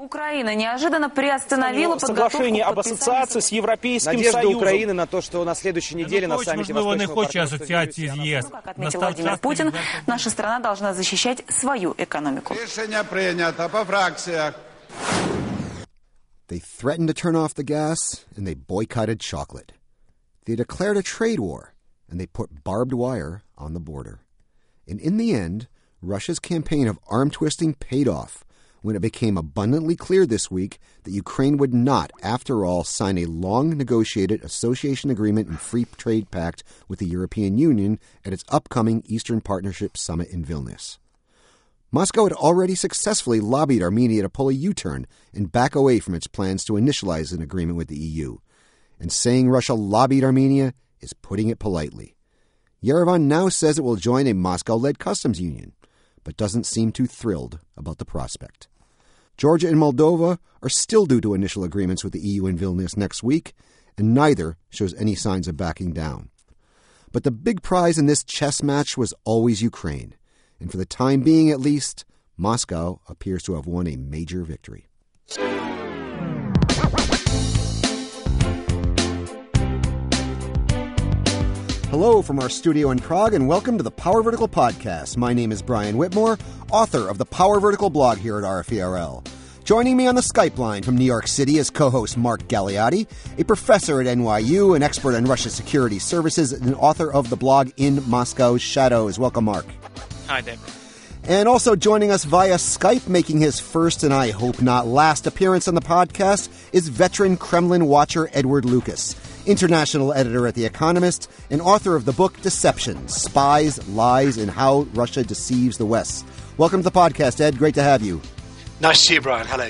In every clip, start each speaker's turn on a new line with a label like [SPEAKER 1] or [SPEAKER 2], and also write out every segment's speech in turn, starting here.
[SPEAKER 1] Украина неожиданно приостановила
[SPEAKER 2] соглашение об ассоциации с Европейским Союзом.
[SPEAKER 3] Надежда Украины на то, что на следующей неделе на саммите Восточного
[SPEAKER 1] партнерства... Как отметил Владимир Путин, наша страна должна защищать свою экономику.
[SPEAKER 4] Решение принято по фракциях.
[SPEAKER 5] They threatened to turn off the gas, and they boycotted chocolate. They declared a trade war, and they put barbed wire on the border. And in the end, Russia's campaign of arm-twisting paid off when it became abundantly clear this week that Ukraine would not, after all, sign a long-negotiated association agreement and free trade pact with the European Union at its upcoming Eastern Partnership Summit in Vilnius. Moscow had already successfully lobbied Armenia to pull a U-turn and back away from its plans to initialize an agreement with the EU. And saying Russia lobbied Armenia is putting it politely. Yerevan now says it will join a Moscow-led customs union, but doesn't seem too thrilled about the prospect. Georgia and Moldova are still due to initial agreements with the EU in Vilnius next week, and neither shows any signs of backing down. But the big prize in this chess match was always Ukraine. And for the time being, at least, Moscow appears to have won a major victory. Hello from our studio in Prague, and welcome to the Power Vertical Podcast. My name is Brian Whitmore, author of the Power Vertical blog here at RFERL. Joining me on the Skype line from New York City is co-host Mark Galeotti, a professor at NYU, an expert on Russia's security services, and author of the blog In Moscow's Shadows. Welcome, Mark.
[SPEAKER 6] Hi, David.
[SPEAKER 5] And also joining us via Skype, making his first and I hope not last appearance on the podcast, is veteran Kremlin watcher Edward Lucas, international editor at The Economist, and author of the book Deception, Spies, Lies, and How Russia Deceives the West. Welcome to the podcast, Ed. Great to have you.
[SPEAKER 6] Nice to see you, Brian. Hello.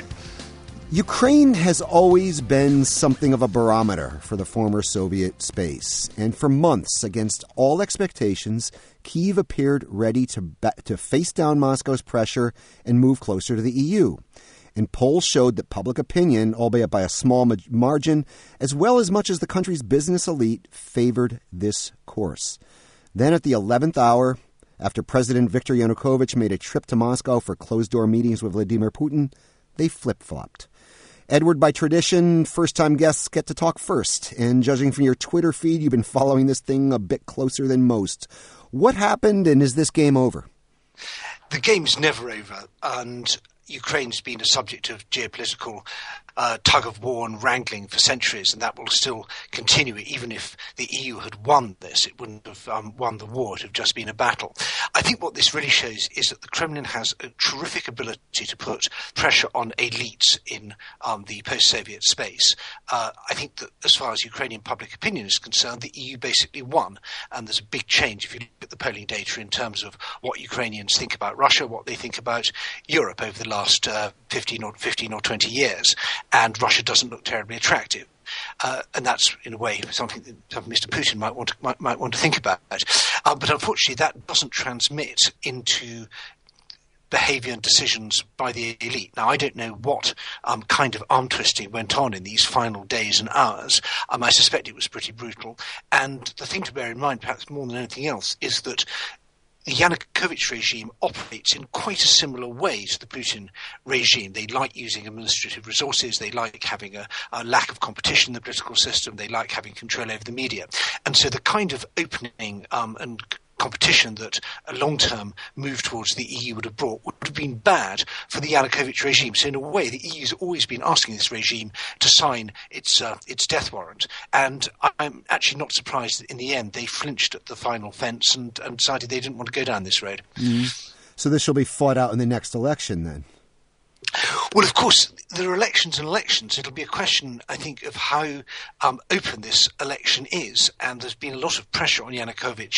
[SPEAKER 5] Ukraine has always been something of a barometer for the former Soviet space. And for months, against all expectations, Kyiv appeared ready to face down Moscow's pressure and move closer to the EU. And polls showed that public opinion, albeit by a small margin, as well as much as the country's business elite, favored this course. Then at the 11th hour, after President Viktor Yanukovych made a trip to Moscow for closed-door meetings with Vladimir Putin, they flip-flopped. Edward, by tradition, first-time guests get to talk first. And judging from your Twitter feed, you've been following this thing a bit closer than most. What happened, and is this game over?
[SPEAKER 6] The game's never over, and Ukraine's been a subject of geopolitical tug-of-war and wrangling for centuries, and that will still continue. Even if the EU had won this, it wouldn't have won the war. It would have just been a battle. I think what this really shows is that the Kremlin has a terrific ability to put pressure on elites in the post-Soviet space. I think that as far as Ukrainian public opinion is concerned, the EU basically won, and there's a big change if you look at the polling data in terms of what Ukrainians think about Russia, what they think about Europe over the last 15 or 20 years. And Russia doesn't look terribly attractive. And that's, in a way, something that Mr. Putin might want to think about. But unfortunately, that doesn't transmit into behaviour and decisions by the elite. Now, I don't know what kind of arm twisting went on in these final days and hours. I suspect it was pretty brutal. And the thing to bear in mind, perhaps more than anything else, is that the Yanukovych regime operates in quite a similar way to the Putin regime. They like using administrative resources. They like having a lack of competition in the political system. They like having control over the media. And so the kind of opening and competition that a long-term move towards the EU would have brought would have been bad for the Yanukovych regime. So in a way, the EU's always been asking this regime to sign its death warrant. And I'm actually not surprised that in the end they flinched at the final fence and decided they didn't want to go down this road.
[SPEAKER 5] Mm-hmm. So this will be fought out in the next election then?
[SPEAKER 6] Well, of course, there are elections and elections. It'll be a question, I think, of how open this election is. And there's been a lot of pressure on Yanukovych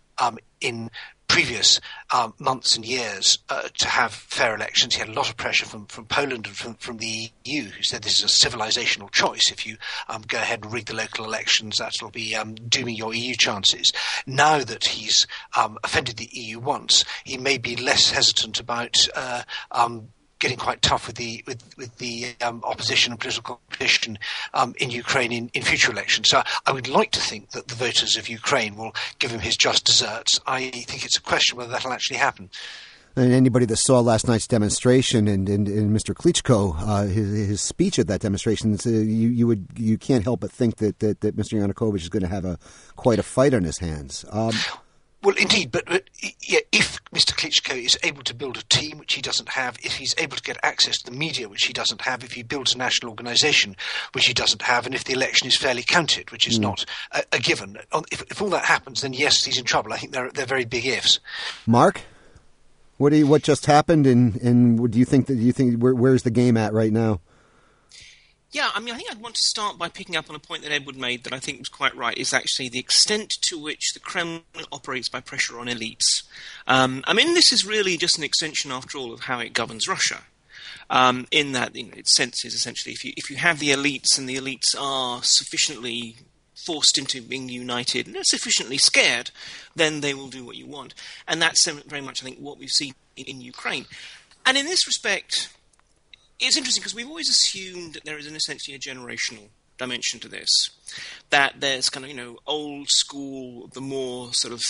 [SPEAKER 6] in previous months and years to have fair elections. He had a lot of pressure from Poland and from the EU, who said this is a civilizational choice. If you go ahead and rig the local elections, that'll be dooming your EU chances. Now that he's offended the EU once, he may be less hesitant about getting quite tough with the opposition and political competition in Ukraine in future elections. So I would like to think that the voters of Ukraine will give him his just desserts. I think it's a question whether that'll actually happen.
[SPEAKER 5] And anybody that saw last night's demonstration and Mr. Klitschko, his speech at that demonstration, you can't help but think that Mr. Yanukovych is going to have quite a fight on his hands.
[SPEAKER 6] Well, indeed, but if Mr. Klitschko is able to build a team, which he doesn't have, if he's able to get access to the media, which he doesn't have, if he builds a national organisation, which he doesn't have, and if the election is fairly counted, which is not a given, if all that happens, then yes, he's in trouble. I think they're very big ifs.
[SPEAKER 5] Mark, what just happened, and do you think where's the game at right now?
[SPEAKER 7] Yeah, I think I'd want to start by picking up on a point that Edward made that I think was quite right, is actually the extent to which the Kremlin operates by pressure on elites. This is really just an extension, after all, of how it governs Russia. In that, its sense is essentially if you have the elites and the elites are sufficiently forced into being united and they're sufficiently scared, then they will do what you want. And that's very much, I think, what we've seen in Ukraine. And in this respect, it's interesting because we've always assumed that there is essentially a generational dimension to this, that there's kind of, old school, the more sort of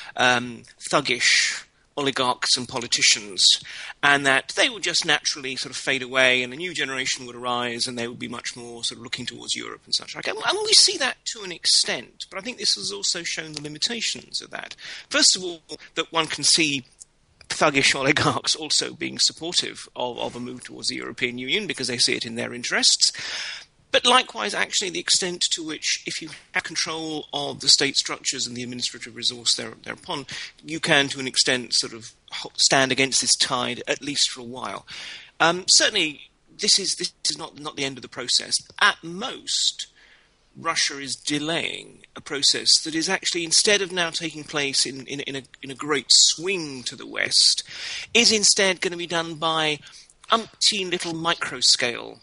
[SPEAKER 7] thuggish oligarchs and politicians, and that they would just naturally sort of fade away and a new generation would arise and they would be much more sort of looking towards Europe and such like. And we see that to an extent, but I think this has also shown the limitations of that. First of all, that one can see thuggish oligarchs also being supportive of a move towards the European Union because they see it in their interests. But likewise, actually, the extent to which, if you have control of the state structures and the administrative resource thereupon, you can, to an extent, sort of stand against this tide, at least for a while. Certainly, this is not the end of the process. At most, Russia is delaying a process that is actually, instead of now taking place in a great swing to the West, is instead going to be done by umpteen little micro-scale,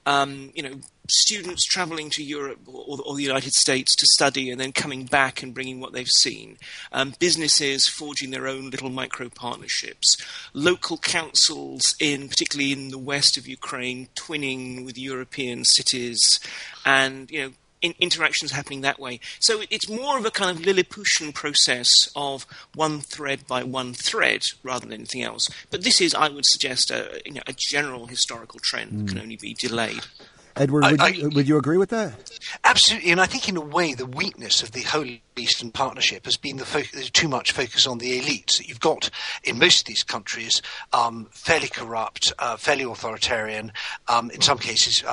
[SPEAKER 7] students travelling to Europe or the United States to study and then coming back and bringing what they've seen, businesses forging their own little micro-partnerships, local councils, particularly in the west of Ukraine, twinning with European cities, and, interactions happening that way. So it's more of a kind of Lilliputian process of one thread by one thread rather than anything else. But this is, I would suggest, a general historical trend that can only be delayed.
[SPEAKER 5] Edward, would you agree with that?
[SPEAKER 6] Absolutely, and I think in a way the weakness of the whole Eastern Partnership has been there's too much focus on the elites. You've got, in most of these countries, fairly corrupt, fairly authoritarian, in some cases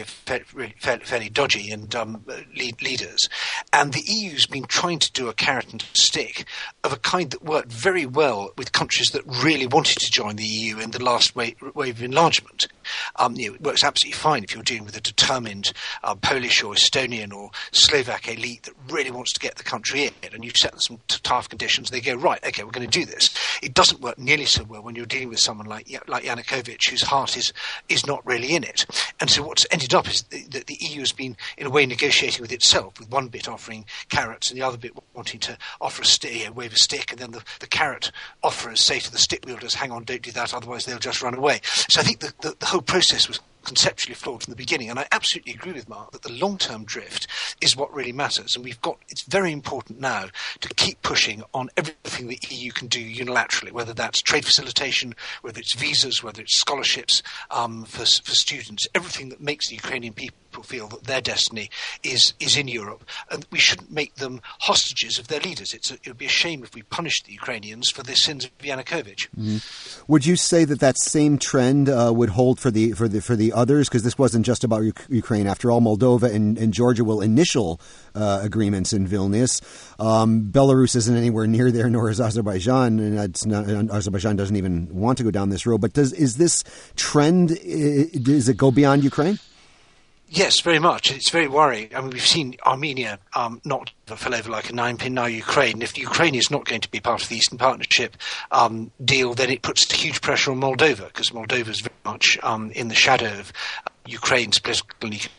[SPEAKER 6] fairly dodgy and leaders. And the EU's been trying to do a carrot and stick of a kind that worked very well with countries that really wanted to join the EU in the last wave of enlargement. It works absolutely fine if you're dealing with a determined Polish or Estonian or Slovak elite that really wants to get the country in, and you set them some tough conditions, they go, right, okay, we're going to do this. It doesn't work nearly so well when you're dealing with someone like Yanukovych, whose heart is not really in it. And so what's ended up is that the EU has been, in a way, negotiating with itself, with one bit offering carrots and the other bit wanting to offer wave a stick, and then the carrot offerers say to the stick wielders, hang on, don't do that, otherwise they'll just run away. So I think the whole process was conceptually flawed from the beginning, and I absolutely agree with Mark that the long-term drift is what really matters, and it's very important now to keep pushing on everything the EU can do unilaterally, whether that's trade facilitation, whether it's visas, whether it's scholarships for students, everything that makes the Ukrainian people feel that their destiny is in Europe, and we shouldn't make them hostages of their leaders. It would be a shame if we punished the Ukrainians for the sins of Yanukovych.
[SPEAKER 5] Mm-hmm. Would you say that same trend would hold for the others? Because this wasn't just about Ukraine. After all, Moldova and Georgia will initial agreements in Vilnius. Belarus isn't anywhere near there, nor is Azerbaijan, and Azerbaijan doesn't even want to go down this road. But does this trend, does it go beyond Ukraine?
[SPEAKER 6] Yes, very much. It's very worrying. I mean, we've seen Armenia not fell over like a ninepin, now Ukraine. If Ukraine is not going to be part of the Eastern Partnership deal, then it puts huge pressure on Moldova, because Moldova is very much in the shadow of Ukraine's political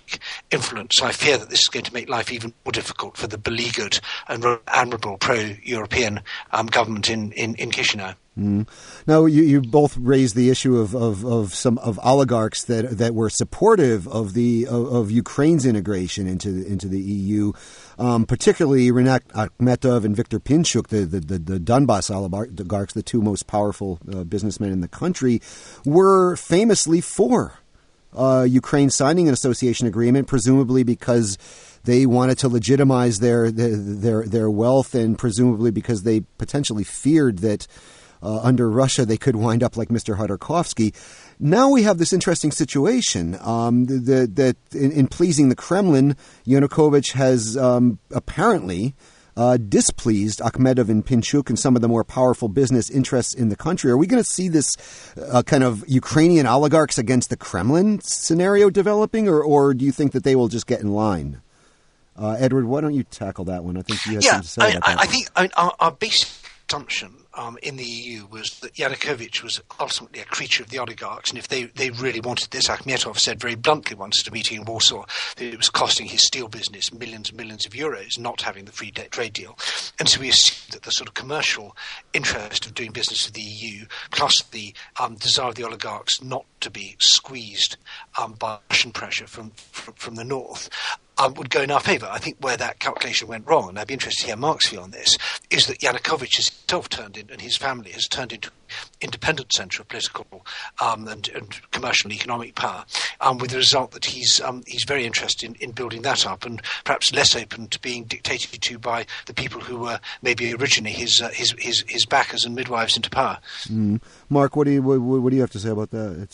[SPEAKER 6] influence. I fear that this is going to make life even more difficult for the beleaguered and admirable pro-European government in Chisinau.
[SPEAKER 5] Now, you both raised the issue of some oligarchs that were supportive of Ukraine's integration into the EU, particularly Rinat Akhmetov and Viktor Pinchuk, the Donbas oligarchs, the two most powerful businessmen in the country, were famously for Ukraine signing an association agreement, presumably because they wanted to legitimize their wealth, and presumably because they potentially feared that under Russia they could wind up like Mr. Khodorkovsky. Now we have this interesting situation that in pleasing the Kremlin, Yanukovych has apparently displeased Akhmetov and Pinchuk and some of the more powerful business interests in the country. Are we going to see this kind of Ukrainian oligarchs against the Kremlin scenario developing, or do you think that they will just get in line? Edward, why don't you tackle that one? I think you had something to say about that.
[SPEAKER 6] I think our basic assumption in the EU was that Yanukovych was ultimately a creature of the oligarchs, and if they really wanted this, Akhmetov said very bluntly once at a meeting in Warsaw that it was costing his steel business millions and millions of euros not having the free trade deal. And so we assumed that the sort of commercial interest of doing business with the EU, plus the desire of the oligarchs not to be squeezed by Russian pressure from the north, would go in our favour. I think where that calculation went wrong, and I'd be interested to hear Mark's view on this, is that Yanukovych himself and his family has turned into an independent centre of political and commercial and economic power, with the result that he's very interested in building that up, and perhaps less open to being dictated to by the people who were maybe originally his backers and midwives into power.
[SPEAKER 5] Mark, what do you have to say about that?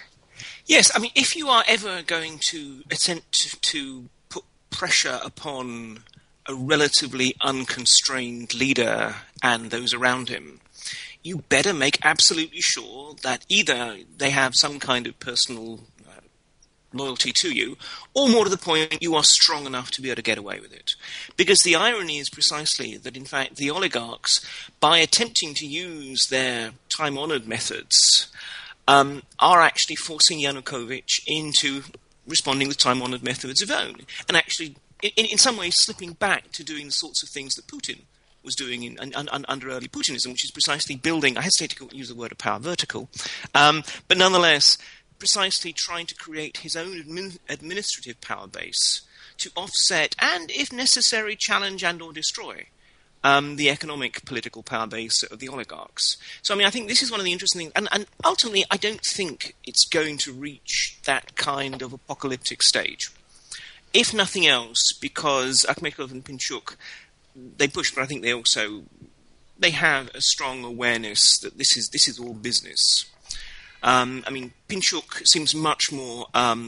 [SPEAKER 7] Yes, I mean, if you are ever going to attempt to put pressure upon a relatively unconstrained leader and those around him, you better make absolutely sure that either they have some kind of personal loyalty to you, or more to the point, you are strong enough to be able to get away with it. Because the irony is precisely that, in fact, the oligarchs, by attempting to use their time-honoured methods, are actually forcing Yanukovych into responding with time-honoured methods of own, and actually, in some ways, slipping back to doing the sorts of things that Putin was doing under early Putinism, which is precisely building, I hesitate to use the word of power vertical, but nonetheless, precisely trying to create his own administrative power base to offset and, if necessary, challenge and or destroy the economic political power base of the oligarchs. So, I mean, I think this is one of the interesting things. And ultimately, I don't think it's going to reach that kind of apocalyptic stage. If nothing else, because Akhmetov and Pinchuk, they push, but I think they have a strong awareness that this is all business. I mean, Pinchuk seems much more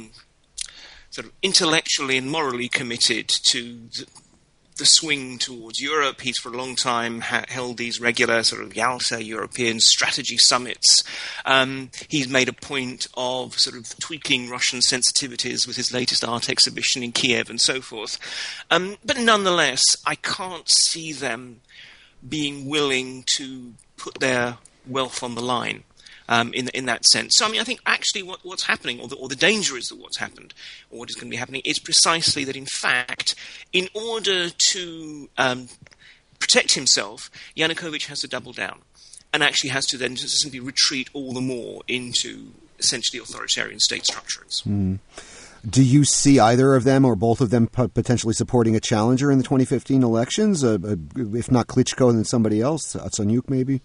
[SPEAKER 7] sort of intellectually and morally committed to the swing towards Europe. He's for a long time held these regular sort of Yalta European strategy summits. He's made a point of sort of tweaking Russian sensitivities with his latest art exhibition in Kiev and so forth. But nonetheless, I can't see them being willing to put their wealth on the line. In that sense. So, I mean, I think actually what's happening, or the danger is that what's happened, or what is going to be happening, is precisely that, in fact, in order to protect himself, Yanukovych has to double down, and actually has to then just simply retreat all the more into essentially authoritarian state structures.
[SPEAKER 5] Do you see either of them or both of them potentially supporting a challenger in the 2015 elections? If not Klitschko, then somebody else, Yatsenyuk maybe?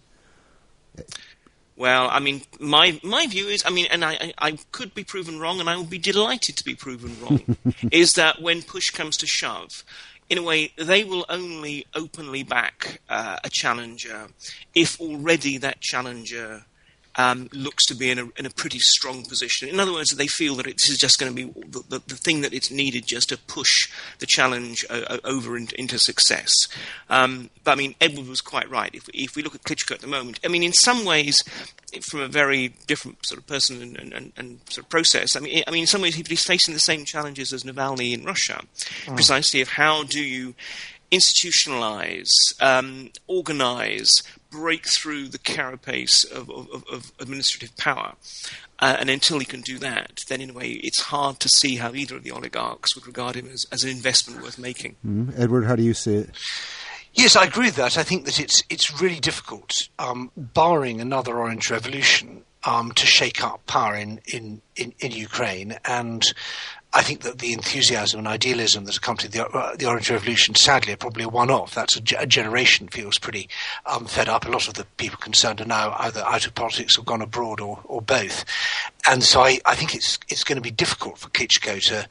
[SPEAKER 7] Well, I mean, my view is, I mean, and I could be proven wrong, and I will be delighted to be proven wrong, is that when push comes to shove, in a way, they will only openly back a challenger if already that challenger looks to be in a pretty strong position. In other words, they feel that this is just going to be the thing that it's needed just to push the challenge over into success. But I mean, Edward was quite right. If we look at Klitschko at the moment, I mean, in some ways, from a very different sort of person and sort of process, I mean, in some ways, he's facing the same challenges as Navalny in Russia, precisely of how do you institutionalize, organize, break through the carapace of administrative power. And until he can do that, then in a way it's hard to see how either of the oligarchs would regard him as an investment worth making.
[SPEAKER 5] Edward, how do you see it?
[SPEAKER 6] Yes, I agree with that. I think that it's really difficult, barring another Orange Revolution, to shake up power in Ukraine. And I think that the enthusiasm and idealism that accompanied the Orange Revolution, sadly, are probably a one-off. That's a generation feels pretty fed up. A lot of the people concerned are now either out of politics or gone abroad or both. And so I think it's going to be difficult for Klitschko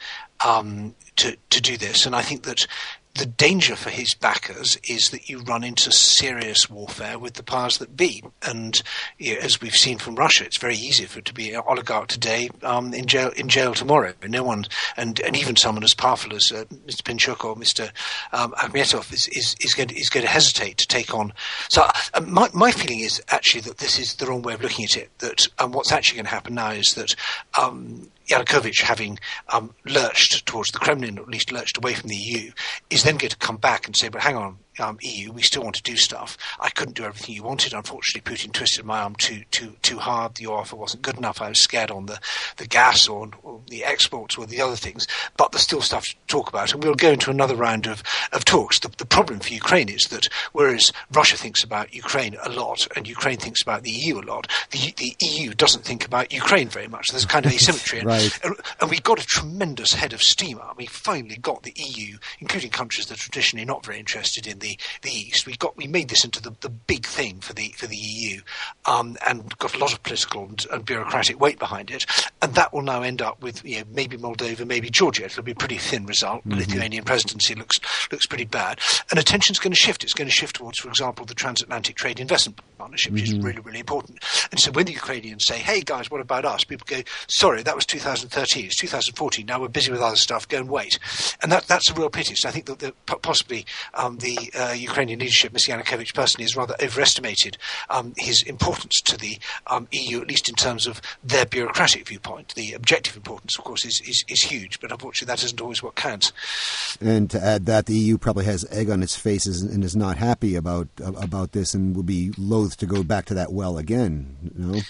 [SPEAKER 6] to do this. And I think that the danger for his backers is that you run into serious warfare with the powers that be. And as we've seen from Russia, it's very easy for it to be an oligarch today, in jail tomorrow. No one, and even someone as powerful as Mr. Pinchuk or Mr. Akhmetov is going to hesitate to take on. So my feeling is actually that this is the wrong way of looking at it. That what's actually going to happen now is that Yanukovych, having lurched towards the Kremlin, or at least lurched away from the EU, is then going to come back and say, but hang on, EU, we still want to do stuff. I couldn't do everything you wanted. Unfortunately, Putin twisted my arm too hard. Your offer wasn't good enough. I was scared on the gas or the exports or the other things. But there's still stuff to talk about, and we'll go into another round of talks. The problem for Ukraine is that whereas Russia thinks about Ukraine a lot and Ukraine thinks about the EU a lot, the EU doesn't think about Ukraine very much. There's kind of asymmetry.
[SPEAKER 5] Right.
[SPEAKER 6] And we got a tremendous head of steam up. We finally got the EU, including countries that are traditionally not very interested in the East. We made this into the big thing for the EU, and got a lot of political and bureaucratic weight behind it. And that will now end up with maybe Moldova, maybe Georgia. It'll be a pretty thin result. The Lithuanian presidency looks pretty bad. And attention's going to shift. It's going to shift towards, for example, the Transatlantic Trade Investment Partnership, which is really, really important. And so when the Ukrainians say, hey guys, what about us? People go, sorry, that was 2013. It's 2014. Now we're busy with other stuff. Go and wait. And that's a real pity. So I think that possibly the Ukrainian leadership, Mr. Yanukovych personally, has rather overestimated his importance to the EU, at least in terms of their bureaucratic viewpoint. The objective importance, of course, is huge, but unfortunately that isn't always what counts.
[SPEAKER 5] And to add that, the EU probably has egg on its face and is not happy about this and will be loath to go back to that well again, you know?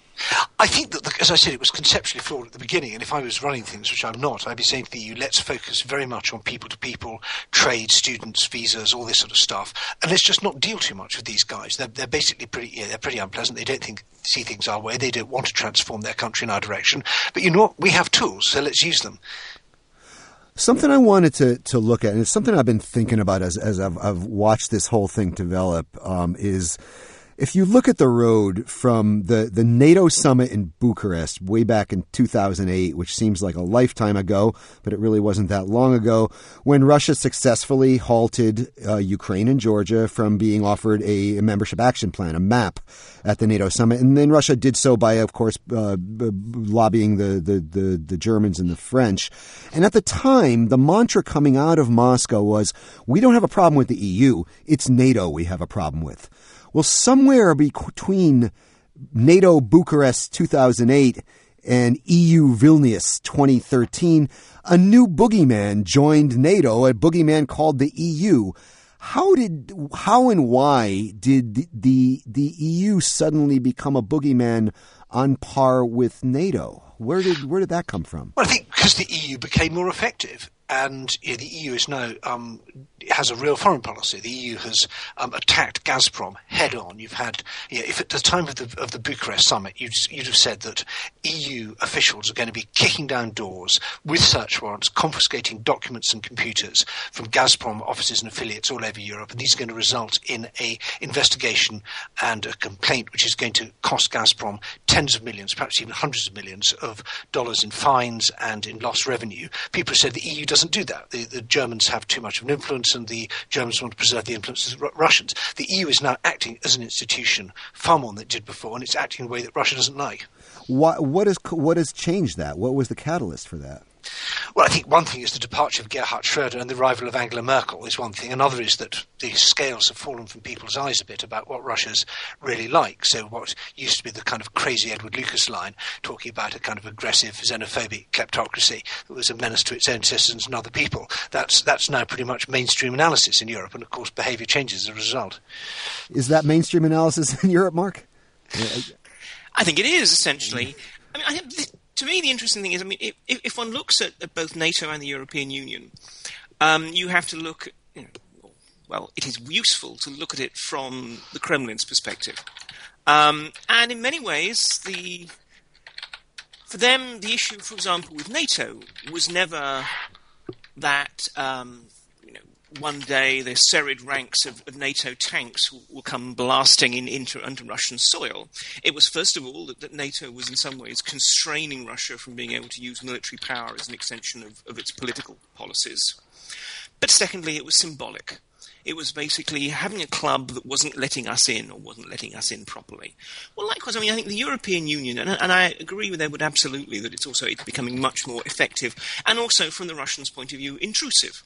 [SPEAKER 6] I think that, as I said, it was conceptually flawed at the beginning, and if I was running things, which I'm not, I'd be saying to the EU, let's focus very much on people-to-people, trade, students, visas, all this sort of stuff, and let's just not deal too much with these guys. They're basically they're pretty unpleasant. They don't see things our way. They don't want to transform their country in our direction. But you know what? We have tools, so let's use them.
[SPEAKER 5] Something I wanted to look at, and it's something I've been thinking about as I've watched this whole thing develop, is if you look at the road from the NATO summit in Bucharest way back in 2008, which seems like a lifetime ago, but it really wasn't that long ago, when Russia successfully halted Ukraine and Georgia from being offered a membership action plan, a MAP, at the NATO summit. And then Russia did so by, of course, lobbying the Germans and the French. And at the time, the mantra coming out of Moscow was, we don't have a problem with the EU, it's NATO we have a problem with. Well, somewhere between NATO Bucharest 2008 and EU Vilnius 2013, a new boogeyman joined NATO, a boogeyman called the EU. How and why did the EU suddenly become a boogeyman on par with NATO? Where did that come from?
[SPEAKER 6] Well, I think because the EU became more effective. And the EU is now has a real foreign policy. The EU has attacked Gazprom head on. You've had, if at the time of the Bucharest summit, you'd have said that EU officials are going to be kicking down doors with search warrants, confiscating documents and computers from Gazprom offices and affiliates all over Europe, and these are going to result in a investigation and a complaint which is going to cost Gazprom tens of millions, perhaps even hundreds of millions of dollars in fines and in lost revenue. People said the EU doesn't do that. The Germans have too much of an influence, and the Germans want to preserve the influence of the Russians. The EU is now acting as an institution far more than it did before, and it's acting in a way that Russia doesn't like.
[SPEAKER 5] What has changed that? What was the catalyst for that?
[SPEAKER 6] Well, I think one thing is the departure of Gerhard Schröder and the arrival of Angela Merkel is one thing. Another is that the scales have fallen from people's eyes a bit about what Russia's really like. So what used to be the kind of crazy Edward Lucas line, talking about a kind of aggressive, xenophobic kleptocracy that was a menace to its own citizens and other people, that's now pretty much mainstream analysis in Europe. And, of course, behaviour changes as a result.
[SPEAKER 5] Is that mainstream analysis in Europe, Mark?
[SPEAKER 7] I think it is, essentially. I mean, to me, the interesting thing is, if one looks at both NATO and the European Union, you have to look, well, it is useful to look at it from the Kremlin's perspective. And in many ways, for them, the issue, for example, with NATO was never that one day the serried ranks of NATO tanks will come blasting into Russian soil. It was, first of all, that NATO was in some ways constraining Russia from being able to use military power as an extension of its political policies. But secondly, it was symbolic. It was basically having a club that wasn't letting us in, or wasn't letting us in properly. Well, likewise, I think the European Union, and I agree with Edward absolutely that it's becoming much more effective, and also from the Russians' point of view, intrusive.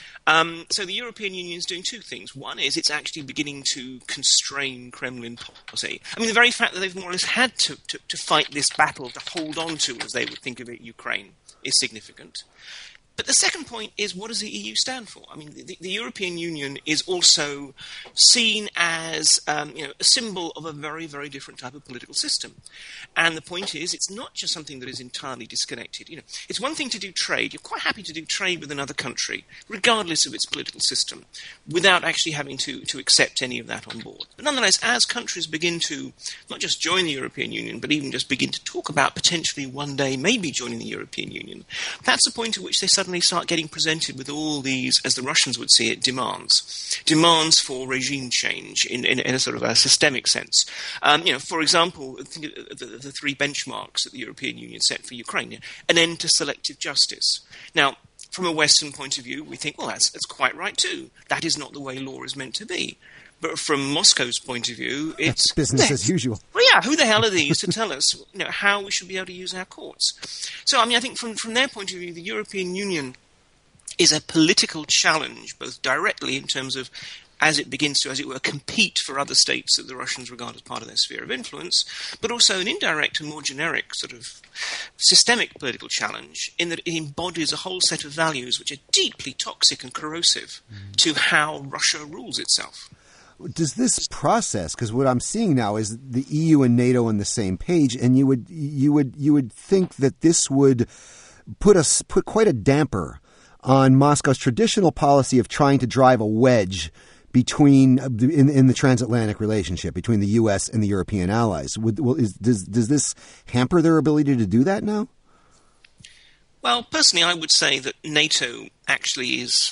[SPEAKER 7] So the European Union is doing two things. One is it's actually beginning to constrain Kremlin policy. I mean, the very fact that they've more or less had to fight this battle, to hold on to, as they would think of it, Ukraine, is significant. But the second point is, what does the EU stand for? I mean, the European Union is also seen as a symbol of a very, very different type of political system. And the point is, it's not just something that is entirely disconnected. It's one thing to do trade. You're quite happy to do trade with another country, regardless of its political system, without actually having to accept any of that on board. But nonetheless, as countries begin to not just join the European Union, but even just begin to talk about potentially one day maybe joining the European Union, that's the point at which they suddenly start getting presented with all these, as the Russians would see it, demands for regime change in a sort of a systemic sense. For example, think of the three benchmarks that the European Union set for Ukraine: an end to selective justice. Now, from a Western point of view, we think, well, that's quite right too. That is not the way law is meant to be. But from Moscow's point of view, it's
[SPEAKER 5] business as usual.
[SPEAKER 7] Well, yeah, who the hell are these to tell us how we should be able to use our courts? So, I think from their point of view, the European Union is a political challenge, both directly in terms of as it begins to, as it were, compete for other states that the Russians regard as part of their sphere of influence, but also an indirect and more generic sort of systemic political challenge in that it embodies a whole set of values which are deeply toxic and corrosive to how Russia rules itself.
[SPEAKER 5] Does this process, because what I'm seeing now is the EU and NATO on the same page, and you would think that this would put quite a damper on Moscow's traditional policy of trying to drive a wedge between in the transatlantic relationship between the U.S. and the European allies. Does this hamper their ability to do that now?
[SPEAKER 7] Well, personally, I would say that NATO actually is,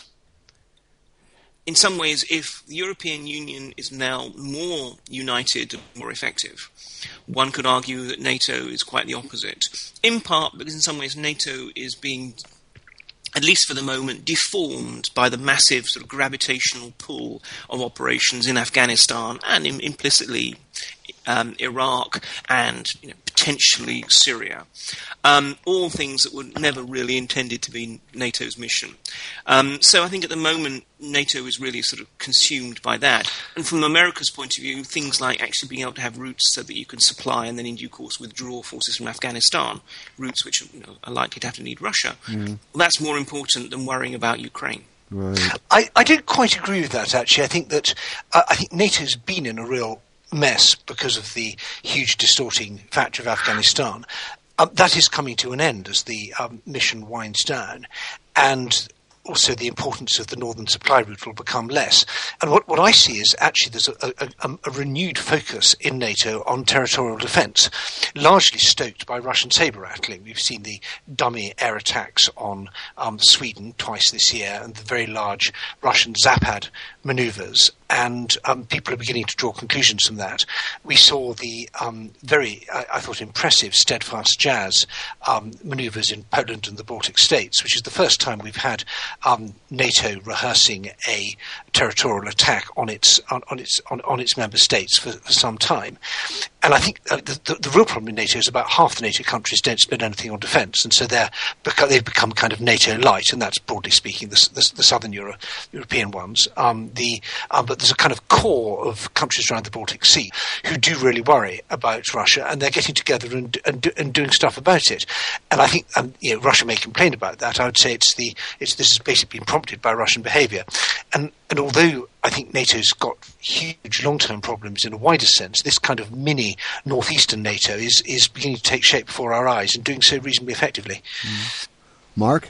[SPEAKER 7] in some ways, if the European Union is now more united and more effective, one could argue that NATO is quite the opposite. In part because in some ways NATO is being, at least for the moment, deformed by the massive sort of gravitational pull of operations in Afghanistan and implicitly Iraq and potentially Syria. All things that were never really intended to be NATO's mission. So I think at the moment NATO is really sort of consumed by that. And from America's point of view, things like actually being able to have routes so that you can supply and then in due course withdraw forces from Afghanistan, routes which are likely to have to need Russia, well, that's more important than worrying about Ukraine.
[SPEAKER 5] Right.
[SPEAKER 6] I don't quite agree with that, actually. I think that I think NATO's been in a real mess because of the huge distorting factor of Afghanistan. That is coming to an end as the mission winds down, and also the importance of the northern supply route will become less. And what I see is actually there's a renewed focus in NATO on territorial defence, largely stoked by Russian saber-rattling. We've seen the dummy air attacks on Sweden twice this year and the very large Russian Zapad manoeuvres, and people are beginning to draw conclusions from that. We saw the very, I thought, impressive steadfast jazz manoeuvres in Poland and the Baltic states, which is the first time we've had NATO rehearsing a territorial attack on its member states for some time. And I think the real problem in NATO is about half the NATO countries don't spend anything on defence, and so they've become kind of NATO light, and that's broadly speaking the southern European ones. But there's a kind of core of countries around the Baltic Sea who do really worry about Russia, and they're getting together and doing stuff about it. And I think Russia may complain about that. I would say this has basically been prompted by Russian behaviour, and although I think NATO's got huge long-term problems in a wider sense, this kind of mini northeastern NATO is beginning to take shape before our eyes and doing so reasonably effectively.
[SPEAKER 5] Mark?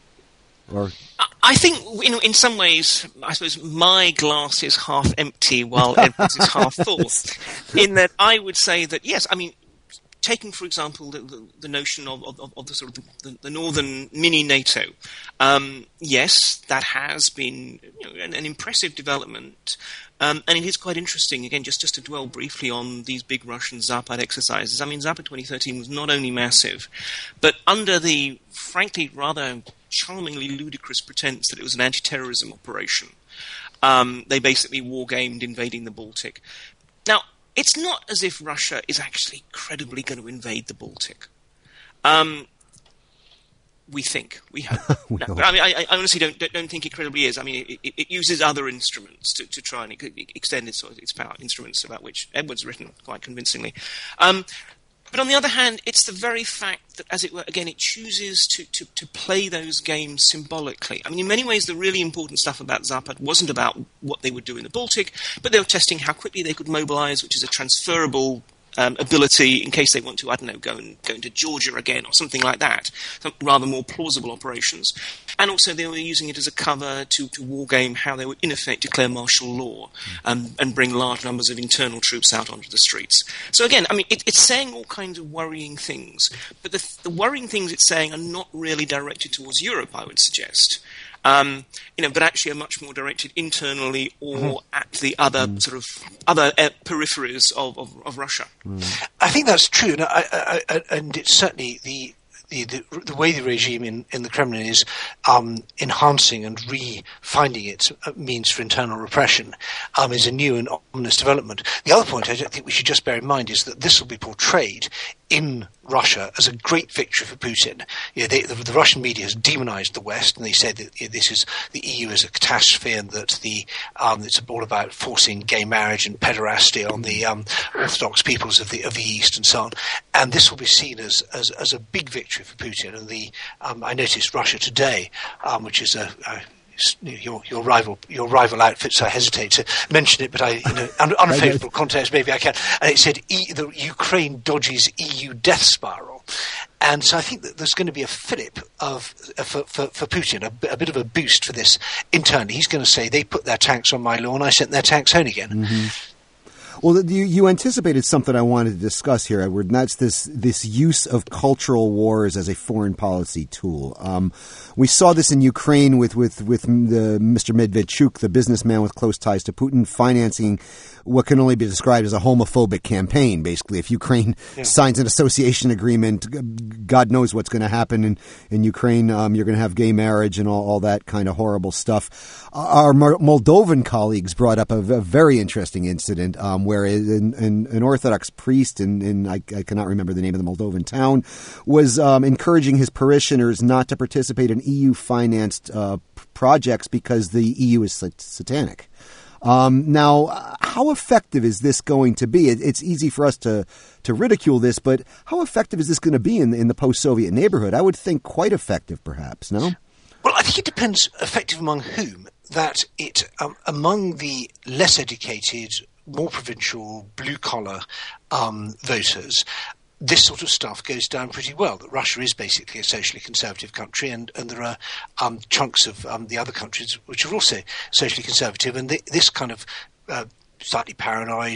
[SPEAKER 7] I think, in some ways, I suppose my glass is half empty while Edward's is half full. In that, I would say that yes, I mean, taking for example the notion of the sort of the northern mini NATO, yes, that has been an impressive development. And it is quite interesting, again, just to dwell briefly on these big Russian Zapad exercises. I mean, Zapad 2013 was not only massive, but under the, frankly, rather charmingly ludicrous pretense that it was an anti-terrorism operation, they basically war-gamed invading the Baltic. Now, it's not as if Russia is actually credibly going to invade the Baltic. We think. We hope. I mean, I honestly don't think it credibly is. I mean, it uses other instruments to try and extend its power, instruments about which Edward's written quite convincingly. But on the other hand, it's the very fact that, as it were, again, it chooses to play those games symbolically. I mean, in many ways, the really important stuff about Zapad wasn't about what they would do in the Baltic, but they were testing how quickly they could mobilize, which is a transferable ability in case they want to, I don't know, go into Georgia again or something like that, some rather more plausible operations. And also they were using it as a cover to war game how they would in effect declare martial law and bring large numbers of internal troops out onto the streets. So again, I mean, it's saying all kinds of worrying things, but the worrying things it's saying are not really directed towards Europe, I would suggest. But actually are much more directed internally or at the other sort of other peripheries of Russia.
[SPEAKER 6] I think that's true, and it's certainly the way the regime in the Kremlin is enhancing and refinding its means for internal repression is a new and ominous development. The other point I think we should just bear in mind is that this will be portrayed in Russia as a great victory for Putin. The Russian media has demonized the West, and they said that the EU is a catastrophe, and that it's all about forcing gay marriage and pederasty on the Orthodox peoples of the East and so on. And this will be seen as a big victory for Putin. And I noticed Russia Today, which is your rival outfit, so I hesitate to mention it, but unfavourable context, maybe I can. And it said the Ukraine dodges EU death spiral, and so I think that there's going to be a fillip for Putin, a bit of a boost for this internally. He's going to say they put their tanks on my lawn, I sent their tanks home again.
[SPEAKER 5] Mm-hmm. Well, you anticipated something I wanted to discuss here, Edward, and that's this use of cultural wars as a foreign policy tool. We saw this in Ukraine with the Mr. Medvedchuk, the businessman with close ties to Putin, financing what can only be described as a homophobic campaign. Basically, if Ukraine signs an association agreement, God knows what's going to happen in Ukraine. You're going to have gay marriage and all that kind of horrible stuff. Our Moldovan colleagues brought up a very interesting incident where an Orthodox priest in I cannot remember the name of the Moldovan town was encouraging his parishioners not to participate in EU-financed projects because the EU is satanic. Now, how effective is this going to be? It's easy for us to ridicule this, but how effective is this going to be in the post-Soviet neighborhood? I would think quite effective, perhaps, no?
[SPEAKER 6] Well, I think it depends effective among whom. That it among the less educated, more provincial, blue-collar voters, this sort of stuff goes down pretty well. That Russia is basically a socially conservative country, and there are chunks of the other countries which are also socially conservative, and this kind of slightly paranoid,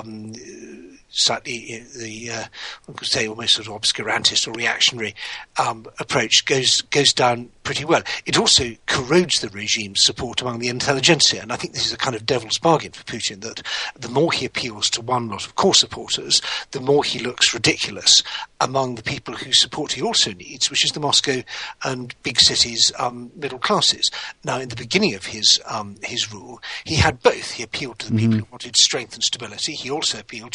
[SPEAKER 6] slightly one could say almost sort of obscurantist or reactionary approach goes down pretty well. It also corrodes the regime's support among the intelligentsia, and I think this is a kind of devil's bargain for Putin, that the more he appeals to one lot of core supporters, the more he looks ridiculous among the people whose support he also needs, which is the Moscow and big cities middle classes. Now, in the beginning of his rule, he had both. He appealed to the people who wanted strength and stability. He also appealed to the people who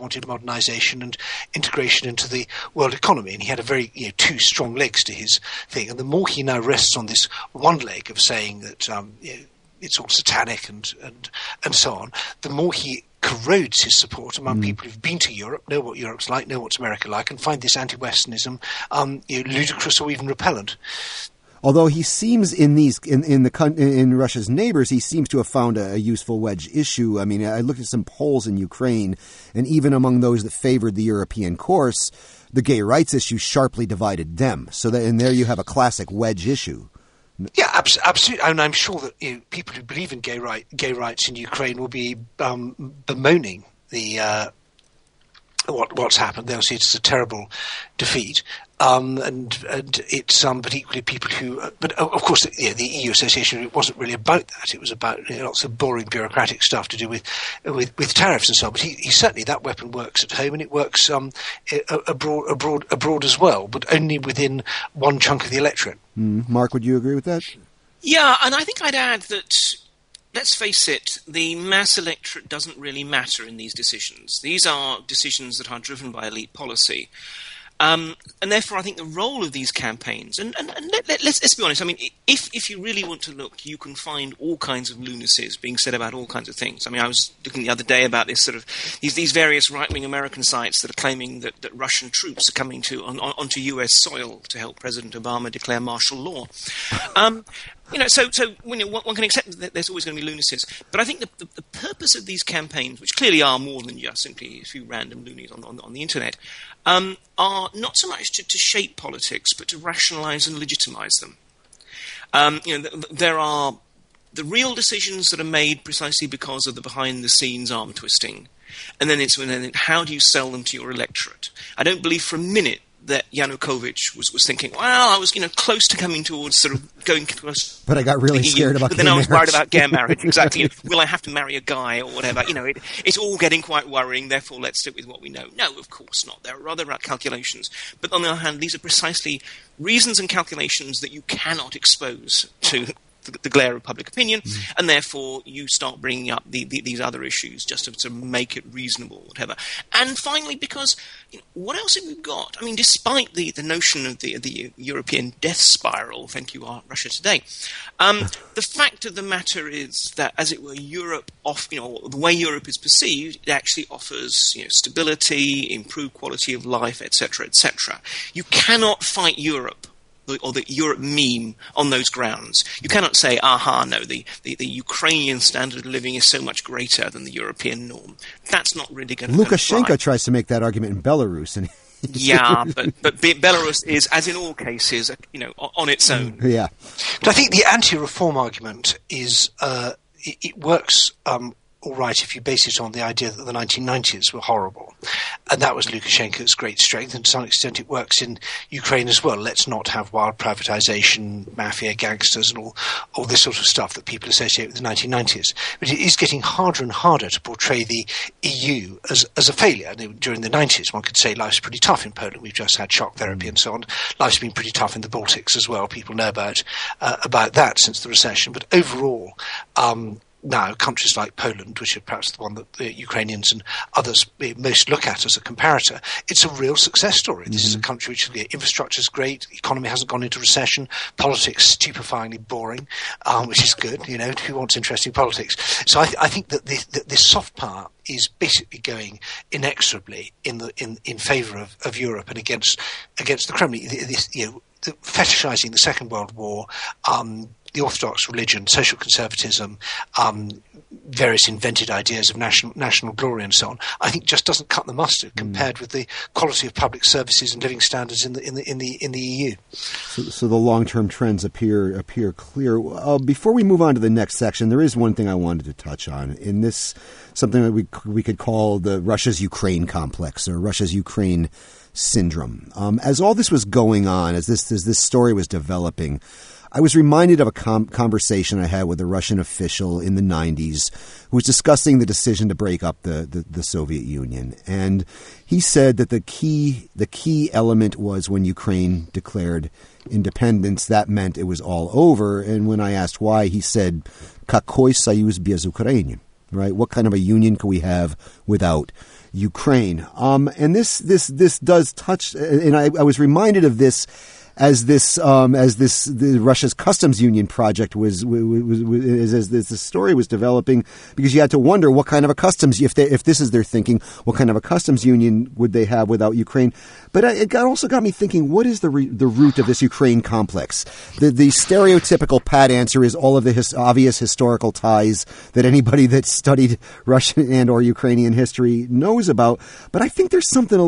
[SPEAKER 6] wanted modernization and integration into the world economy. And he had a very, two strong legs to his thing. And the more he now rests on this one leg of saying that it's all satanic and so on, the more he corrodes his support among people who've been to Europe, know what Europe's like, know what's America like, and find this anti-Westernism ludicrous or even repellent.
[SPEAKER 5] Although he seems in Russia's neighbors, he seems to have found a useful wedge issue. I mean, I looked at some polls in Ukraine, and even among those that favored the European course, the gay rights issue sharply divided them. So and there you have a classic wedge issue.
[SPEAKER 6] Yeah, absolutely. And I'm sure that people who believe in gay rights in Ukraine will be bemoaning the what's happened. They'll see it as a terrible defeat. And it's but equally people who but of course the EU association, it wasn't really about that. It was about lots of boring bureaucratic stuff to do with tariffs and so on. But he certainly, that weapon works at home, and it works abroad as well, but only within one chunk of the electorate.
[SPEAKER 5] Mark, would you agree with that?
[SPEAKER 7] Yeah, and I think I'd add that, let's face it, the mass electorate doesn't really matter in these decisions. These are decisions that are driven by elite policy. And therefore, I think the role of these campaigns, and let's be honest, I mean, if you really want to look, you can find all kinds of lunacies being said about all kinds of things. I mean, I was looking the other day about this sort of these various right-wing American sites that are claiming that Russian troops are coming onto U.S. soil to help President Obama declare martial law. So one can accept that there's always going to be lunacies. But I think the purpose of these campaigns, which clearly are more than just simply a few random loonies on the internet, are not so much to shape politics, but to rationalize and legitimize them. There are the real decisions that are made precisely because of the behind-the-scenes arm twisting. And then how do you sell them to your electorate? I don't believe for a minute that Yanukovych was thinking, well, I was close to coming towards sort of going close,
[SPEAKER 5] but I got really scared about
[SPEAKER 7] but then I was worried about gay marriage. Exactly. Will I have to marry a guy or whatever? It's all getting quite worrying. Therefore, let's stick with what we know. No, of course not. There are other calculations, but on the other hand, these are precisely reasons and calculations that you cannot expose to the glare of public opinion, and therefore you start bringing up these other issues just to make it reasonable, whatever. And finally, because what else have we got? I mean, despite the notion of the European death spiral, thank you, Russia Today, the fact of the matter is that, as it were, Europe the way Europe is perceived, it actually offers stability, improved quality of life, etc., etc. You cannot fight Europe, or the Europe meme, on those grounds. You cannot say, no, the Ukrainian standard of living is so much greater than the European norm. That's not really going to
[SPEAKER 5] Lukashenko tries to make that argument in Belarus. And
[SPEAKER 7] yeah, but Belarus is, as in all cases, on its own.
[SPEAKER 5] Yeah.
[SPEAKER 6] But I think the anti-reform argument is, it works all right if you base it on the idea that the 1990s were horrible. And that was Lukashenko's great strength, and to some extent it works in Ukraine as well. Let's not have wild privatization, mafia, gangsters, and all this sort of stuff that people associate with the 1990s. But it is getting harder and harder to portray the EU as a failure. During the 90s, one could say life's pretty tough in Poland. We've just had shock therapy and so on. Life's been pretty tough in the Baltics as well. People know about that since the recession. But overall, now, countries like Poland, which are perhaps the one that the Ukrainians and others most look at as a comparator, it's a real success story. This is a country which infrastructure is great, the economy hasn't gone into recession, politics stupefyingly boring, which is good. Who wants interesting politics? So I think that this soft power is basically going inexorably in favour of Europe and against the Kremlin. Fetishizing the Second World War, the Orthodox religion, social conservatism, various invented ideas of national glory and so on, I think just doesn't cut the mustard compared with the quality of public services and living standards in the EU.
[SPEAKER 5] So the long-term trends appear clear. Before we move on to the next section, there is one thing I wanted to touch on in this, something that we could call the Russia's Ukraine complex or Russia's Ukraine syndrome. As all this was going on, as this story was developing, I was reminded of a conversation I had with a Russian official in the 90s who was discussing the decision to break up the Soviet Union. And he said that the key element was when Ukraine declared independence, that meant it was all over. And when I asked why, he said, "Какой союз без Украины?" right? What kind of a union could we have without Ukraine? And this does touch, and I was reminded of this as the Russia's customs union project was as the story was developing, because you had to wonder what kind of a customs, if this is their thinking, what kind of a customs union would they have without Ukraine? But it also got me thinking, what is the root of this Ukraine complex? The stereotypical pat answer is all of the obvious historical ties that anybody that studied Russian and or Ukrainian history knows about. But I think there's something a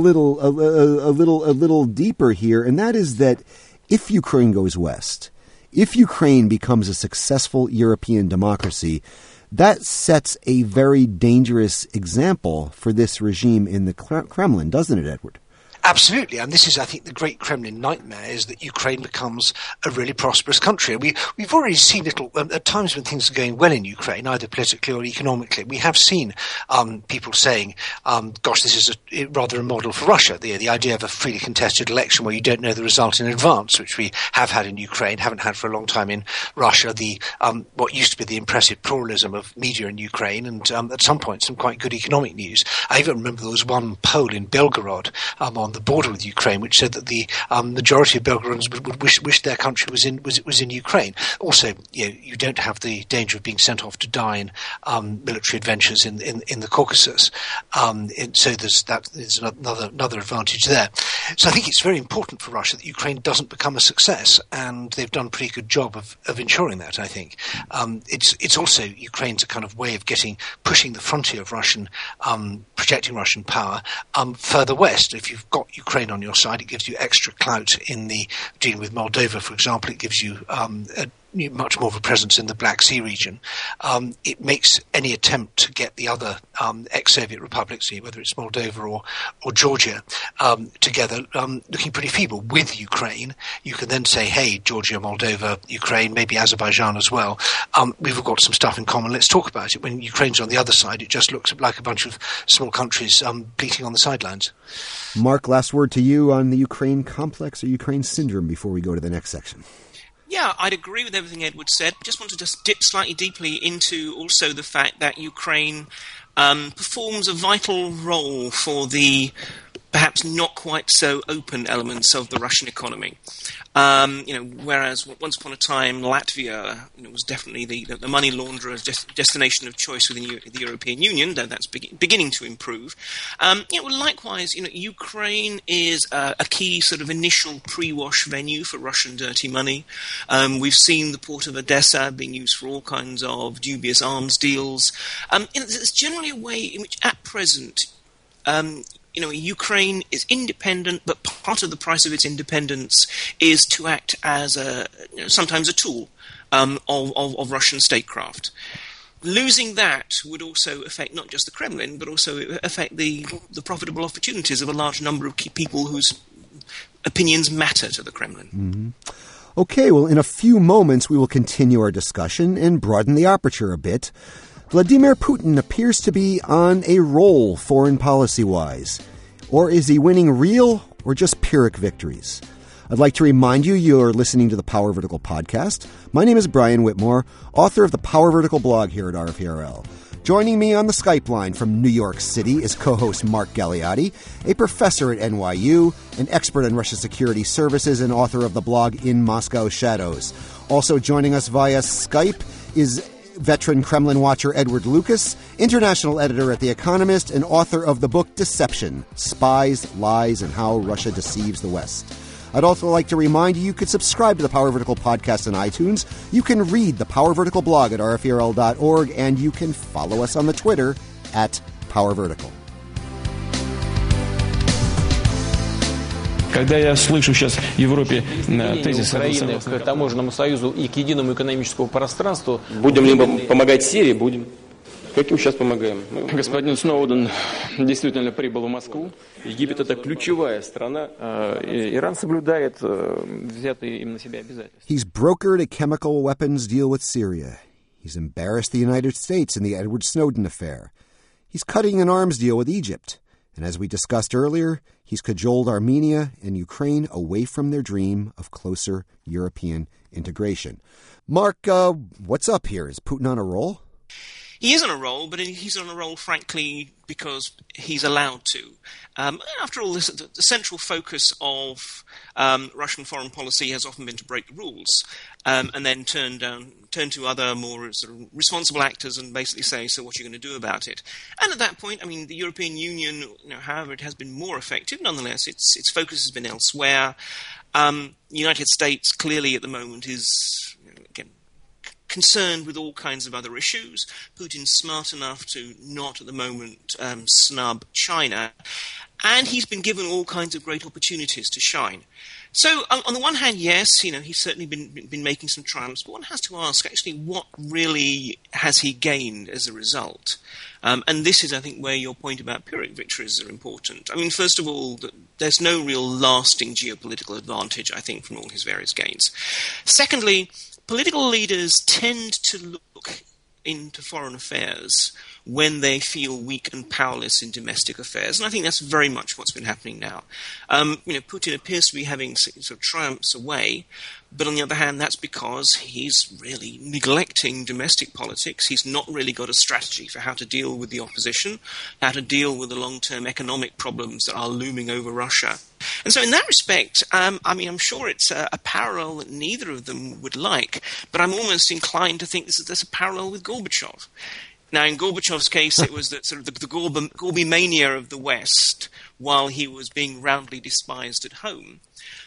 [SPEAKER 5] little deeper here, and that is that if Ukraine goes west, if Ukraine becomes a successful European democracy, that sets a very dangerous example for this regime in the Kremlin, doesn't it, Edward?
[SPEAKER 6] Absolutely, and this is, I think, the great Kremlin nightmare, is that Ukraine becomes a really prosperous country. We've already seen at times when things are going well in Ukraine, either politically or economically, we have seen people saying, gosh, this is rather a model for Russia, the idea of a freely contested election where you don't know the result in advance, which we have had in Ukraine, haven't had for a long time in Russia, what used to be the impressive pluralism of media in Ukraine, and at some point some quite good economic news. I even remember there was one poll in Belgorod on the border with Ukraine, which said that the majority of Belgorodians would wish their country was in Ukraine. Also, you don't have the danger of being sent off to die in military adventures in the Caucasus. So there's another advantage there. So I think it's very important for Russia that Ukraine doesn't become a success, and they've done a pretty good job of ensuring that, I think. It's also Ukraine's a kind of way of pushing the frontier of projecting Russian power further west. If you've got Ukraine on your side, it gives you extra clout in the dealing with Moldova, for example. It gives you much more of a presence in the Black Sea region. It makes any attempt to get the other ex-Soviet republics, whether it's Moldova or Georgia, together, looking pretty feeble. With Ukraine, you can then say, hey, Georgia, Moldova, Ukraine, maybe Azerbaijan as well, we've all got some stuff in common, let's talk about it. When Ukraine's on the other side, it just looks like a bunch of small countries bleating on the sidelines.
[SPEAKER 5] Mark, last word to you on the Ukraine complex or Ukraine syndrome before we go to the next section.
[SPEAKER 7] Yeah, I'd agree with everything Edward said. Just want to dip slightly deeply into also the fact that Ukraine performs a vital role for the perhaps not quite so open elements of the Russian economy. Whereas once upon a time Latvia was definitely the money launderer's destination of choice within the European Union, though that's beginning to improve. Likewise, Ukraine is a key sort of initial pre-wash venue for Russian dirty money. We've seen the port of Odessa being used for all kinds of dubious arms deals. There's generally a way in which, at present, Ukraine is independent, but part of the price of its independence is to act as sometimes a tool of Russian statecraft. Losing that would also affect not just the Kremlin, but also affect the profitable opportunities of a large number of people whose opinions matter to the Kremlin.
[SPEAKER 5] Mm-hmm. Okay, well, in a few moments we will continue our discussion and broaden the aperture a bit. Vladimir Putin appears to be on a roll foreign policy-wise. Or is he winning real or just Pyrrhic victories? I'd like to remind you you're listening to the Power Vertical podcast. My name is Brian Whitmore, author of the Power Vertical blog here at RFERL. Joining me on the Skype line from New York City is co-host Mark Galeotti, a professor at NYU, an expert on Russian security services, and author of the blog In Moscow Shadows. Also joining us via Skype is veteran Kremlin watcher Edward Lucas, international editor at The Economist, and author of the book Deception, Spies, Lies, and How Russia Deceives the West. I'd also like to remind you could subscribe to the Power Vertical podcast on iTunes. You can read the Power Vertical blog at rferl.org, and you can follow us on the Twitter at Power Vertical.
[SPEAKER 8] Когда я слышу сейчас в Европе тезис
[SPEAKER 9] Украины к таможенному союзу и к единому экономическому пространству.
[SPEAKER 10] Будем ли мы помогать Сирии? Будем. Как им сейчас помогаем?
[SPEAKER 8] Господин Сноуден действительно прибыл в Москву.
[SPEAKER 10] Египет – это ключевая страна.
[SPEAKER 8] Иран соблюдает взятые им на себя обязательства.
[SPEAKER 5] He's brokered a chemical weapons deal with Syria. He's embarrassed the United States in the Edward Snowden affair. He's cutting an arms deal with Egypt. And as we discussed earlier, he's cajoled Armenia and Ukraine away from their dream of closer European integration. Mark, what's up here? Is Putin on a roll?
[SPEAKER 7] He is on a roll, but he's on a roll, frankly, because he's allowed to. After all, the central focus of Russian foreign policy has often been to break the rules, and then turn to other more sort of responsible actors and basically say, so what are you going to do about it? And at that point, I mean, the European Union, however, it has been more effective. Nonetheless, its focus has been elsewhere. The United States clearly at the moment is, again, concerned with all kinds of other issues. Putin's smart enough to not at the moment snub China, and he's been given all kinds of great opportunities to shine. So on the one hand, yes, he's certainly been making some triumphs, but one has to ask, actually, what really has he gained as a result? And this is, I think, where your point about Pyrrhic victories are important. I mean, first of all, there's no real lasting geopolitical advantage, I think, from all his various gains. Secondly, political leaders tend to look into foreign affairs when they feel weak and powerless in domestic affairs. And I think that's very much what's been happening now. Putin appears to be having sort of triumphs away, but on the other hand, that's because he's really neglecting domestic politics. He's not really got a strategy for how to deal with the opposition, how to deal with the long-term economic problems that are looming over Russia. And so in that respect, I'm sure it's a parallel that neither of them would like, but I'm almost inclined to think there's a parallel with Gorbachev. Now, in Gorbachev's case, it was that sort of the Gorby mania of the West, while he was being roundly despised at home.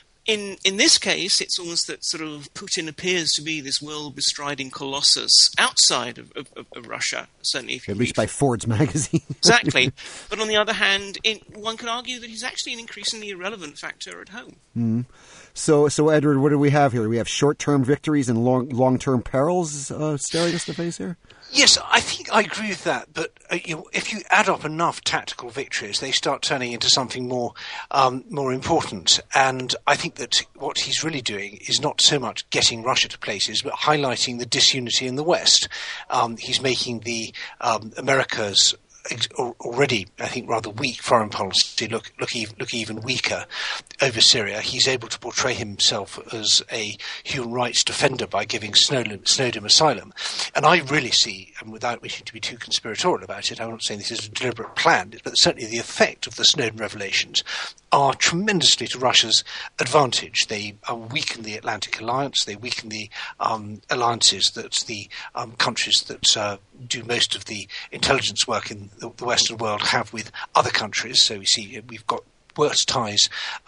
[SPEAKER 7] In this case, it's almost that sort of Putin appears to be this world-bestriding colossus outside of Russia, certainly. At
[SPEAKER 5] least by Ford's magazine.
[SPEAKER 7] Exactly. But on the other hand, one could argue that he's actually an increasingly irrelevant factor at home.
[SPEAKER 5] Mm-hmm. So, Edward, what do we have here? We have short-term victories and long-term perils staring us in the face here?
[SPEAKER 6] Yes, I think I agree with that. But if you add up enough tactical victories, they start turning into something more important. And I think that what he's really doing is not so much getting Russia to places, but highlighting the disunity in the West. He's making the America's already, I think, rather weak foreign policy look even weaker over Syria. He's able to portray himself as a human rights defender by giving Snowden asylum. And I really see, and without wishing to be too conspiratorial about it, I'm not saying this is a deliberate plan, but certainly the effect of the Snowden revelations are tremendously to Russia's advantage. They weaken the Atlantic Alliance. They weaken the alliances that the countries that do most of the intelligence work in the Western world have with other countries. So we see we've got worse ties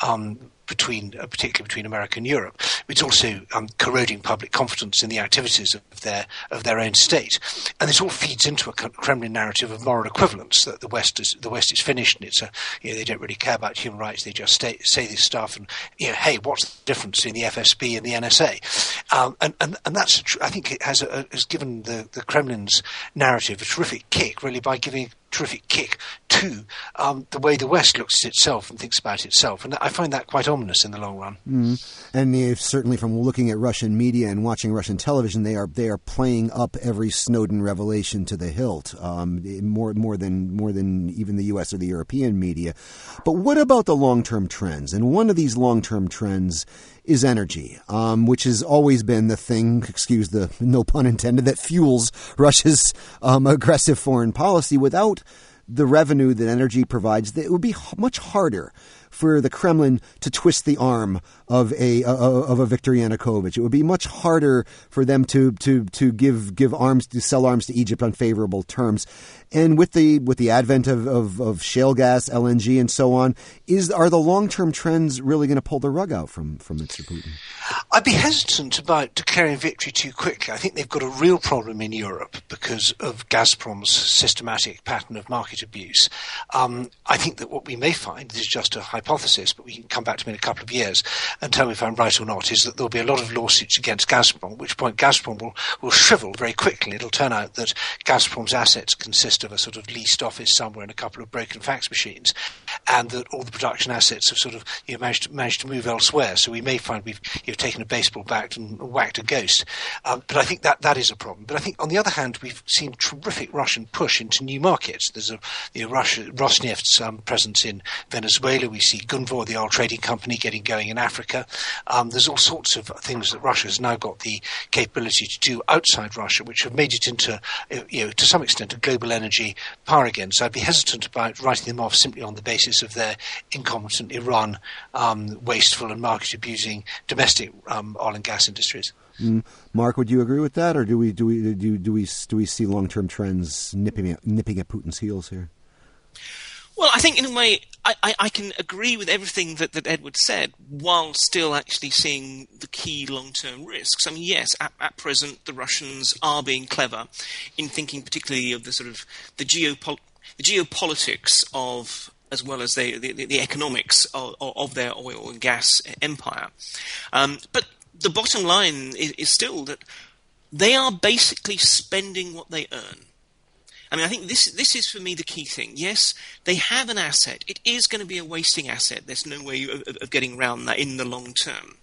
[SPEAKER 6] particularly between America and Europe. It's also corroding public confidence in the activities of their own state, and this all feeds into a Kremlin narrative of moral equivalence that the West is finished, and it's they don't really care about human rights. They just say this stuff, and hey, what's the difference between the FSB and the NSA? And that's I think it has given the Kremlin's narrative a terrific kick, really, by giving terrific kick to the way the West looks at itself and thinks about itself, and I find that quite ominous in the long run.
[SPEAKER 5] And certainly, from looking at Russian media and watching Russian television, they are playing up every Snowden revelation to the hilt, more than even the U.S. or the European media. But what about the long-term trends? And one of these long-term trends is energy, which has always been the thing, excuse the no pun intended, that fuels Russia's aggressive foreign policy. Without the revenue that energy provides, it would be much harder for the Kremlin to twist the arm of a Viktor Yanukovych. It would be much harder for them to give arms, to sell arms to Egypt on favorable terms. And with the advent of shale gas, LNG, and so on, are the long-term trends really going to pull the rug out from Mr. Putin?
[SPEAKER 6] I'd be hesitant about declaring victory too quickly. I think they've got a real problem in Europe because of Gazprom's systematic pattern of market abuse. I think that what we may find, this is just a hypothesis, but we can come back to me in a couple of years and tell me if I'm right or not, is that there'll be a lot of lawsuits against Gazprom, at which point Gazprom will shrivel very quickly. It'll turn out that Gazprom's assets consist of a sort of leased office somewhere and a couple of broken fax machines, and that all the production assets have sort of managed to move elsewhere. So we may find we've taken a baseball bat and whacked a ghost. But I think that is a problem. But I think on the other hand, we've seen terrific Russian push into new markets. There's Rosneft's presence in Venezuela. We see see Gunvor, the oil trading company, getting going in Africa. There's all sorts of things that Russia has now got the capability to do outside Russia, which have made it into, to some extent, a global energy power again. So I'd be hesitant about writing them off simply on the basis of their incompetently run, wasteful and market-abusing domestic oil and gas industries.
[SPEAKER 5] Mark, would you agree with that, or do we see long-term trends nipping at Putin's heels here?
[SPEAKER 7] Well, I think in a way I can agree with everything that Edward said, while still actually seeing the key long-term risks. I mean, yes, at present the Russians are being clever in thinking particularly of the sort of the geopolitics of, as well as the economics of their oil and gas empire. But the bottom line is still that they are basically spending what they earn. I mean, I think this is for me the key thing. Yes, they have an asset. It is going to be a wasting asset. There's no way of getting around that in the long term.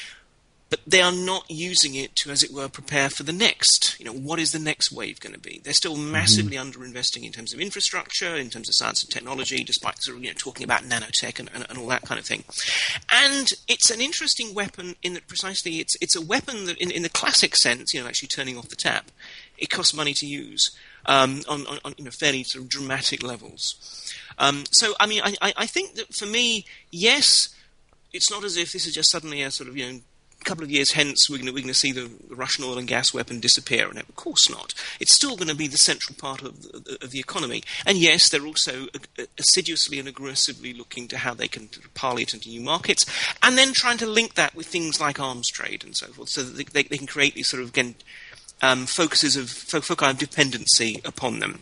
[SPEAKER 7] But they are not using it to, as it were, prepare for the next. What is the next wave going to be? They're still massively underinvesting in terms of infrastructure, in terms of science and technology, despite sort of talking about nanotech and all that kind of thing. And it's an interesting weapon in that precisely it's a weapon that, in the classic sense, actually turning off the tap, it costs money to use on fairly sort of dramatic levels. So I mean, I think that for me, yes, it's not as if this is just suddenly a sort of a couple of years hence we're going to see the Russian oil and gas weapon disappear, and of course not. It's still going to be the central part of the economy. And yes, they're also assiduously and aggressively looking to how they can parley it into new markets, and then trying to link that with things like arms trade and so forth, so that they can create these sort of, again, foci of dependency upon them.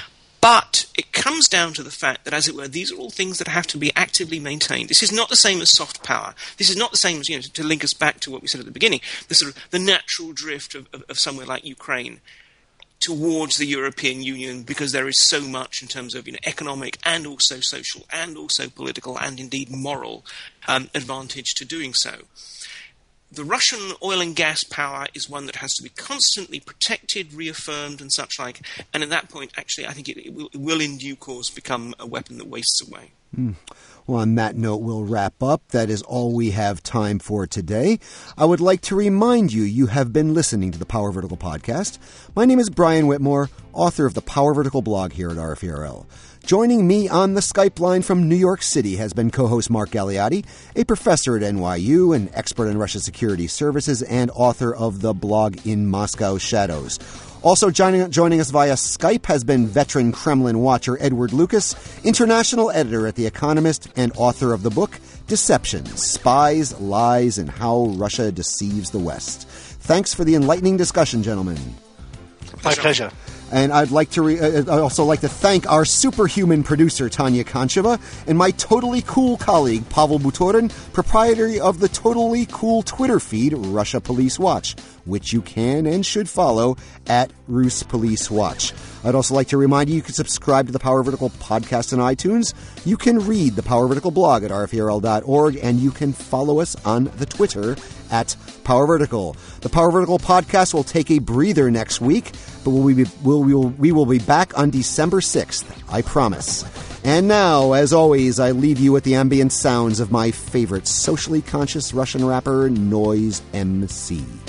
[SPEAKER 7] But it comes down to the fact that, as it were, these are all things that have to be actively maintained. This is not the same as soft power. This is not the same as, to link us back to what we said at the beginning, the natural drift of somewhere like Ukraine towards the European Union, because there is so much in terms of economic and also social and also political and indeed moral advantage to doing so. The Russian oil and gas power is one that has to be constantly protected, reaffirmed, and such like. And at that point, actually, I think it will in due course become a weapon that wastes away.
[SPEAKER 5] Well, on that note, we'll wrap up. That is all we have time for today. I would like to remind you have been listening to the Power Vertical podcast. My name is Brian Whitmore, author of the Power Vertical blog here at RFERL. Joining me on the Skype line from New York City has been co-host Mark Galeotti, a professor at NYU, an expert in Russian security services, and author of the blog In Moscow Shadows. Also joining us via Skype has been veteran Kremlin watcher Edward Lucas, international editor at The Economist, and author of the book Deception: Spies, Lies, and How Russia Deceives the West. Thanks for the enlightening discussion, gentlemen.
[SPEAKER 6] My pleasure.
[SPEAKER 5] And I'd like to I'd also like to thank our superhuman producer, Tanya Koncheva, and my totally cool colleague, Pavel Butorin, proprietor of the totally cool Twitter feed, Russia Police Watch, which you can and should follow at Rus Police Watch. I'd also like to remind you can subscribe to the Power Vertical podcast on iTunes. You can read the Power Vertical blog at rferl.org, and you can follow us on the Twitter at Power Vertical. The Power Vertical podcast will take a breather next week, but we will be back on December 6th, I promise. And now, as always, I leave you with the ambient sounds of my favorite socially conscious Russian rapper, Noise MC.